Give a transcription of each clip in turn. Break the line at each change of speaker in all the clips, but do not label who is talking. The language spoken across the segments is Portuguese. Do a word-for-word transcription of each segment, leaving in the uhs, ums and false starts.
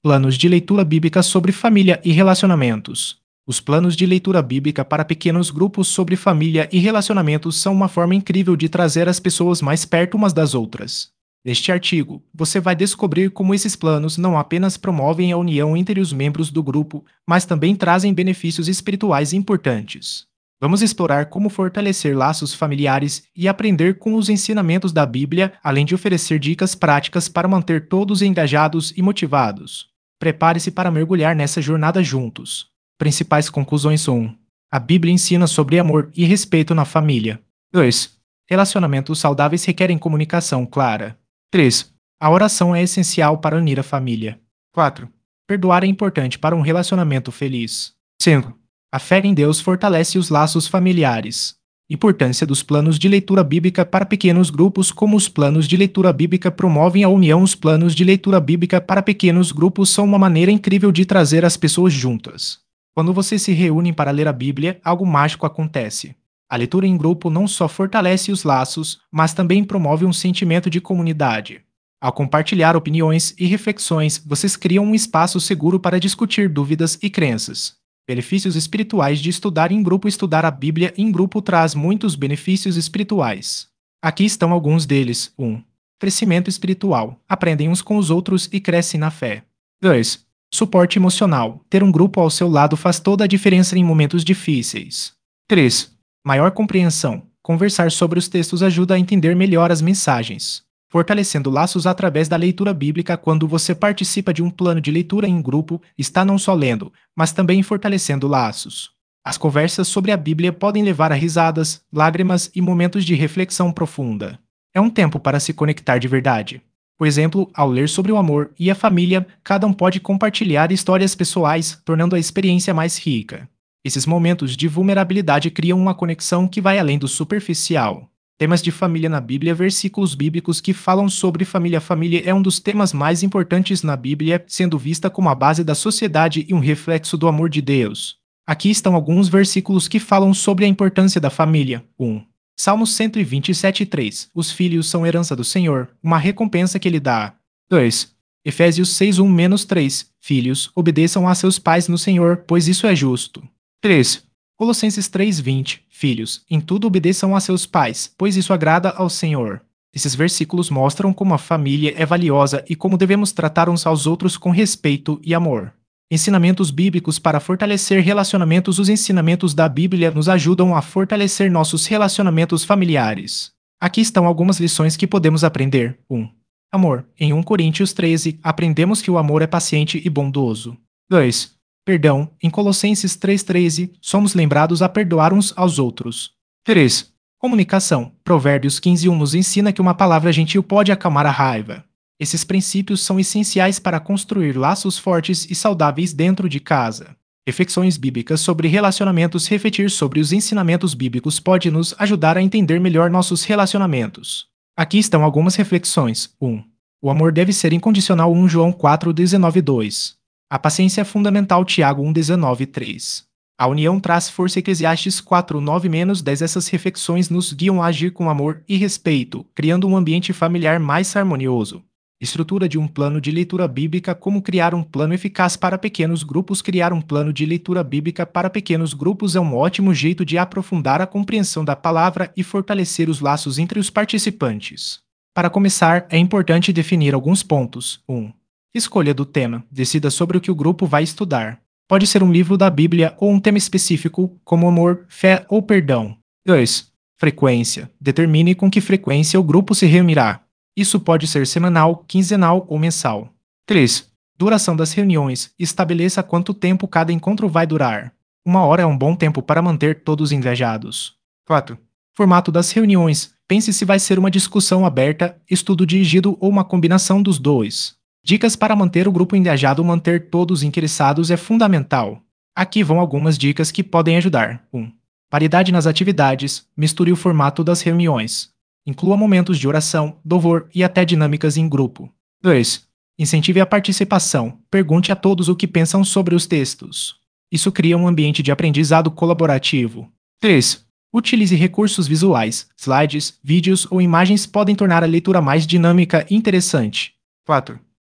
Planos de leitura bíblica sobre família e relacionamentos. Os planos de leitura bíblica para pequenos grupos sobre família e relacionamentos são uma forma incrível de trazer as pessoas mais perto umas das outras. Neste artigo, você vai descobrir como esses planos não apenas promovem a união entre os membros do grupo, mas também trazem benefícios espirituais importantes. Vamos explorar como fortalecer laços familiares e aprender com os ensinamentos da Bíblia, além de oferecer dicas práticas para manter todos engajados e motivados. Prepare-se para mergulhar nessa jornada juntos. Principais conclusões um. A Bíblia ensina sobre amor e respeito na família. dois. Relacionamentos saudáveis requerem comunicação clara. três. A oração é essencial para unir a família. quatro. Perdoar é importante para um relacionamento feliz. cinco. A fé em Deus fortalece os laços familiares. Importância dos planos de leitura bíblica para pequenos grupos. Como os planos de leitura bíblica promovem a união. Os planos de leitura bíblica para pequenos grupos são uma maneira incrível de trazer as pessoas juntas. Quando vocês se reúnem para ler a Bíblia, algo mágico acontece. A leitura em grupo não só fortalece os laços, mas também promove um sentimento de comunidade. Ao compartilhar opiniões e reflexões, vocês criam um espaço seguro para discutir dúvidas e crenças. Benefícios espirituais de estudar em grupo. Estudar a Bíblia em grupo traz muitos benefícios espirituais. Aqui estão alguns deles. um. Crescimento espiritual. Aprendem uns com os outros e crescem na fé. dois. Suporte emocional. Ter um grupo ao seu lado faz toda a diferença em momentos difíceis. três. Maior compreensão. Conversar sobre os textos ajuda a entender melhor as mensagens. Fortalecendo laços através da leitura bíblica. Quando você participa de um plano de leitura em grupo, está não só lendo, mas também fortalecendo laços. As conversas sobre a Bíblia podem levar a risadas, lágrimas e momentos de reflexão profunda. É um tempo para se conectar de verdade. Por exemplo, ao ler sobre o amor e a família, cada um pode compartilhar histórias pessoais, tornando a experiência mais rica. Esses momentos de vulnerabilidade criam uma conexão que vai além do superficial. Temas de família na Bíblia. Versículos bíblicos que falam sobre família. A família é um dos temas mais importantes na Bíblia, sendo vista como a base da sociedade e um reflexo do amor de Deus. Aqui estão alguns versículos que falam sobre a importância da família. um. Salmos cento e vinte e sete, três. Os filhos são herança do Senhor, uma recompensa que Ele dá. dois. Efésios seis, um a três. Filhos, obedeçam a seus pais no Senhor, pois isso é justo. três. Colossenses três, vinte. Filhos, em tudo obedeçam a seus pais, pois isso agrada ao Senhor. Esses versículos mostram como a família é valiosa e como devemos tratar uns aos outros com respeito e amor. Ensinamentos bíblicos para fortalecer relacionamentos. Os ensinamentos da Bíblia nos ajudam a fortalecer nossos relacionamentos familiares. Aqui estão algumas lições que podemos aprender. um. Amor. Em primeira Coríntios treze, aprendemos que o amor é paciente e bondoso. dois. Perdão. Em Colossenses três, treze, somos lembrados a perdoar uns aos outros. três. Comunicação. Provérbios quinze, um nos ensina que uma palavra gentil pode acalmar a raiva. Esses princípios são essenciais para construir laços fortes e saudáveis dentro de casa. Reflexões bíblicas sobre relacionamentos. Refletir sobre os ensinamentos bíblicos pode nos ajudar a entender melhor nossos relacionamentos. Aqui estão algumas reflexões. um. O amor deve ser incondicional. primeira João quatro, dezenove, dois. A paciência é fundamental. Tiago um, dezenove, três. A união traz força. Eclesiastes quatro, nove a dez. Essas reflexões nos guiam a agir com amor e respeito, criando um ambiente familiar mais harmonioso. Estrutura de um plano de leitura bíblica. Como criar um plano eficaz para pequenos grupos. Criar um plano de leitura bíblica para pequenos grupos é um ótimo jeito de aprofundar a compreensão da palavra e fortalecer os laços entre os participantes. Para começar, é importante definir alguns pontos. um. Escolha do tema. Decida sobre o que o grupo vai estudar. Pode ser um livro da Bíblia ou um tema específico, como amor, fé ou perdão. dois. Frequência. Determine com que frequência o grupo se reunirá. Isso pode ser semanal, quinzenal ou mensal. três. Duração das reuniões. Estabeleça quanto tempo cada encontro vai durar. Uma hora é um bom tempo para manter todos engajados. quatro. Formato das reuniões. Pense se vai ser uma discussão aberta, estudo dirigido ou uma combinação dos dois. Dicas para manter o grupo engajado. Manter todos interessados é fundamental. Aqui vão algumas dicas que podem ajudar. um. Variedade nas atividades. Misture o formato das reuniões. Inclua momentos de oração, louvor e até dinâmicas em grupo. dois. Incentive a participação. Pergunte a todos o que pensam sobre os textos. Isso cria um ambiente de aprendizado colaborativo. três. Utilize recursos visuais. Slides, vídeos ou imagens podem tornar a leitura mais dinâmica e interessante. quatro.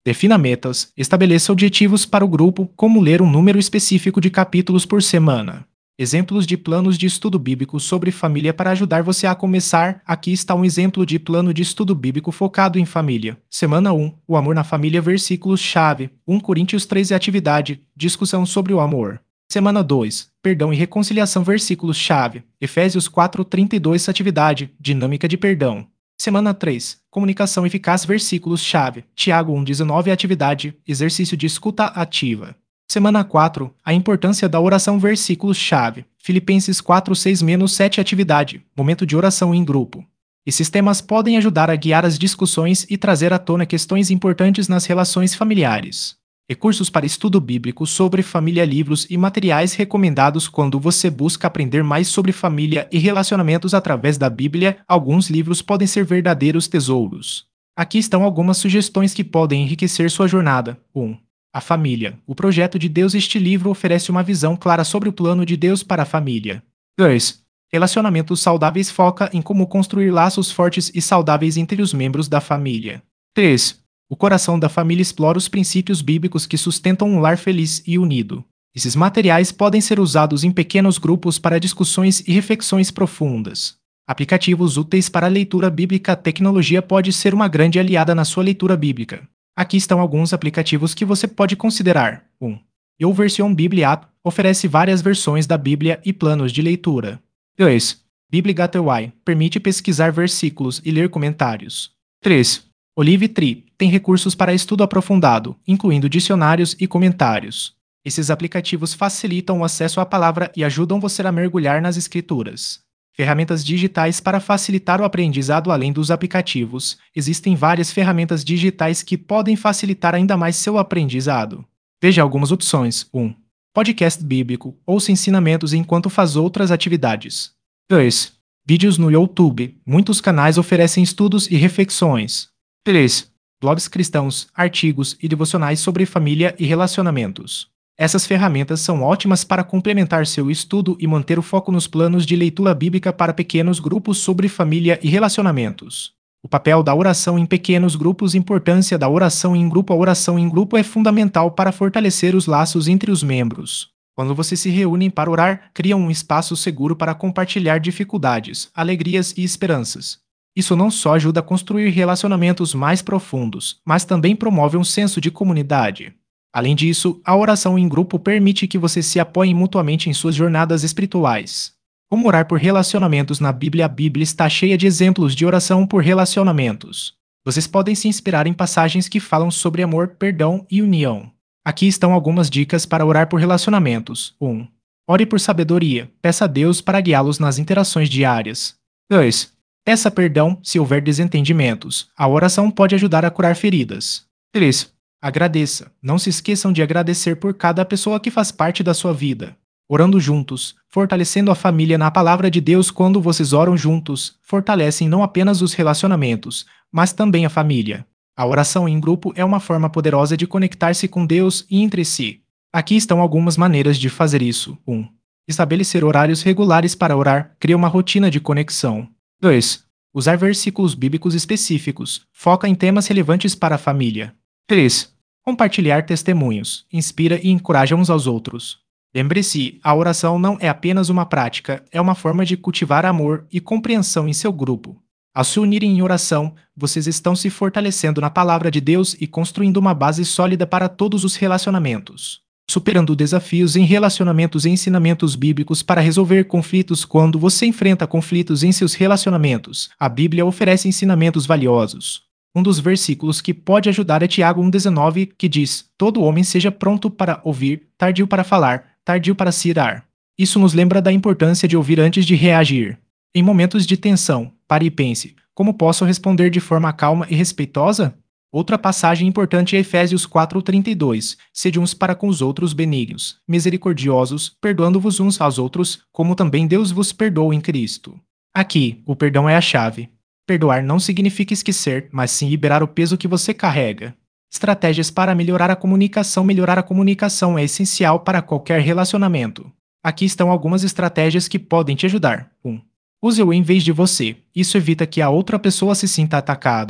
Defina metas, estabeleça objetivos para o grupo, como ler um número específico de capítulos por semana. Exemplos de planos de estudo bíblico sobre família para ajudar você a começar. Aqui está um exemplo de plano de estudo bíblico focado em família. Semana um, o amor na família, versículos-chave. um Coríntios treze, atividade, discussão sobre o amor. Semana dois, perdão e reconciliação, versículos-chave. Efésios quatro, trinta e dois, atividade, dinâmica de perdão. Semana três, comunicação eficaz, versículos-chave. Tiago um, dezenove, atividade, exercício de escuta ativa. Semana quatro, a importância da oração, versículos-chave. Filipenses quatro, seis, sete, atividade, momento de oração em grupo. Esses temas podem ajudar a guiar as discussões e trazer à tona questões importantes nas relações familiares. Recursos para estudo bíblico sobre família, livros e materiais recomendados quando você busca aprender mais sobre família e relacionamentos através da Bíblia. Alguns livros podem ser verdadeiros tesouros. Aqui estão algumas sugestões que podem enriquecer sua jornada. um. A família. O projeto de Deus. Este livro oferece uma visão clara sobre o plano de Deus para a família. dois. Relacionamentos saudáveis. Foca em como construir laços fortes e saudáveis entre os membros da família. três. O coração da família explora os princípios bíblicos que sustentam um lar feliz e unido. Esses materiais podem ser usados em pequenos grupos para discussões e reflexões profundas. Aplicativos úteis para a leitura bíblica. A tecnologia pode ser uma grande aliada na sua leitura bíblica. Aqui estão alguns aplicativos que você pode considerar. um. YouVersion Bible App oferece várias versões da Bíblia e planos de leitura. dois. BibliGateway permite pesquisar versículos e ler comentários. três. Olive Tree tem recursos para estudo aprofundado, incluindo dicionários e comentários. Esses aplicativos facilitam o acesso à palavra e ajudam você a mergulhar nas escrituras. Ferramentas digitais para facilitar o aprendizado. Além dos aplicativos, existem várias ferramentas digitais que podem facilitar ainda mais seu aprendizado. Veja algumas opções. um. Podcast bíblico. Ouça ensinamentos enquanto faz outras atividades. dois. Vídeos no YouTube. Muitos canais oferecem estudos e reflexões. três. Blogs cristãos, artigos e devocionais sobre família e relacionamentos. Essas ferramentas são ótimas para complementar seu estudo e manter o foco nos planos de leitura bíblica para pequenos grupos sobre família e relacionamentos. O papel da oração em pequenos grupos. Importância da oração em grupo. A oração em grupo é fundamental para fortalecer os laços entre os membros. Quando vocês se reúnem para orar, criam um espaço seguro para compartilhar dificuldades, alegrias e esperanças. Isso não só ajuda a construir relacionamentos mais profundos, mas também promove um senso de comunidade. Além disso, a oração em grupo permite que vocês se apoiem mutuamente em suas jornadas espirituais. Como orar por relacionamentos na Bíblia? A Bíblia está cheia de exemplos de oração por relacionamentos. Vocês podem se inspirar em passagens que falam sobre amor, perdão e união. Aqui estão algumas dicas para orar por relacionamentos. um. Ore por sabedoria. Peça a Deus para guiá-los nas interações diárias. dois. Peça perdão se houver desentendimentos. A oração pode ajudar a curar feridas. três. Agradeça. Não se esqueçam de agradecer por cada pessoa que faz parte da sua vida. Orando juntos, fortalecendo a família na palavra de Deus. Quando vocês oram juntos, fortalecem não apenas os relacionamentos, mas também a família. A oração em grupo é uma forma poderosa de conectar-se com Deus e entre si. Aqui estão algumas maneiras de fazer isso. um. Estabelecer horários regulares para orar. Cria uma rotina de conexão. dois. Usar versículos bíblicos específicos. Foca em temas relevantes para a família. três. Compartilhar testemunhos. Inspira e encoraja uns aos outros. Lembre-se, a oração não é apenas uma prática, é uma forma de cultivar amor e compreensão em seu grupo. Ao se unirem em oração, vocês estão se fortalecendo na palavra de Deus e construindo uma base sólida para todos os relacionamentos. Superando desafios em relacionamentos e ensinamentos bíblicos para resolver conflitos. Quando você enfrenta conflitos em seus relacionamentos, a Bíblia oferece ensinamentos valiosos. Um dos versículos que pode ajudar é Tiago um, dezenove, que diz: todo homem seja pronto para ouvir, tardio para falar, tardio para se irar. Isso nos lembra da importância de ouvir antes de reagir. Em momentos de tensão, pare e pense: como posso responder de forma calma e respeitosa? Outra passagem importante é Efésios quatro, trinta e dois. Sede uns para com os outros benignos, misericordiosos, perdoando-vos uns aos outros, como também Deus vos perdoou em Cristo. Aqui, o perdão é a chave. Perdoar não significa esquecer, mas sim liberar o peso que você carrega. Estratégias para melhorar a comunicação. Melhorar a comunicação é essencial para qualquer relacionamento. Aqui estão algumas estratégias que podem te ajudar. um. Use-o em vez de você. Isso evita que a outra pessoa se sinta atacada.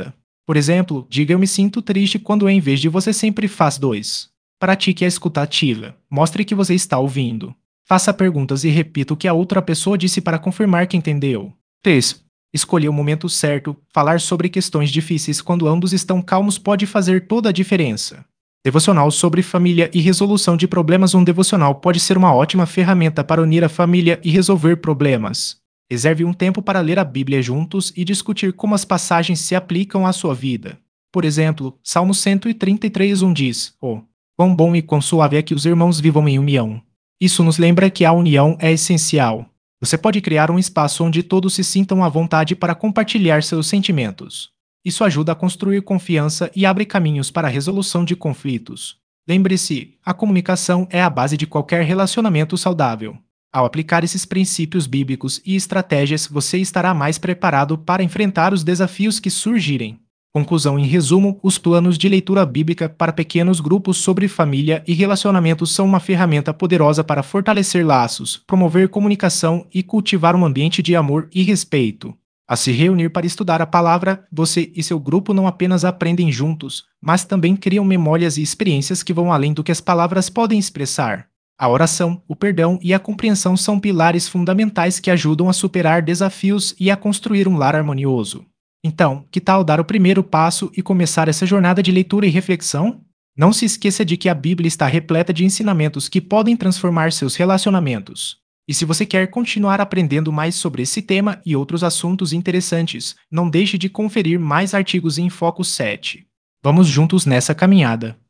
Por exemplo, diga eu me sinto triste quando em vez de você sempre faz dois. Pratique a escuta ativa. Mostre que você está ouvindo. Faça perguntas e repita o que a outra pessoa disse para confirmar que entendeu. três. Escolher o momento certo. Falar sobre questões difíceis quando ambos estão calmos pode fazer toda a diferença. Devocional sobre família e resolução de problemas. Um devocional pode ser uma ótima ferramenta para unir a família e resolver problemas. Reserve um tempo para ler a Bíblia juntos e discutir como as passagens se aplicam à sua vida. Por exemplo, Salmo cento e trinta e três, um diz: Oh, quão bom e quão suave é que os irmãos vivam em união. Isso nos lembra que a união é essencial. Você pode criar um espaço onde todos se sintam à vontade para compartilhar seus sentimentos. Isso ajuda a construir confiança e abre caminhos para a resolução de conflitos. Lembre-se, a comunicação é a base de qualquer relacionamento saudável. Ao aplicar esses princípios bíblicos e estratégias, você estará mais preparado para enfrentar os desafios que surgirem. Conclusão: em resumo, os planos de leitura bíblica para pequenos grupos sobre família e relacionamentos são uma ferramenta poderosa para fortalecer laços, promover comunicação e cultivar um ambiente de amor e respeito. A se reunir para estudar a palavra, você e seu grupo não apenas aprendem juntos, mas também criam memórias e experiências que vão além do que as palavras podem expressar. A oração, o perdão e a compreensão são pilares fundamentais que ajudam a superar desafios e a construir um lar harmonioso. Então, que tal dar o primeiro passo e começar essa jornada de leitura e reflexão? Não se esqueça de que a Bíblia está repleta de ensinamentos que podem transformar seus relacionamentos. E se você quer continuar aprendendo mais sobre esse tema e outros assuntos interessantes, não deixe de conferir mais artigos em Foco sete. Vamos juntos nessa caminhada.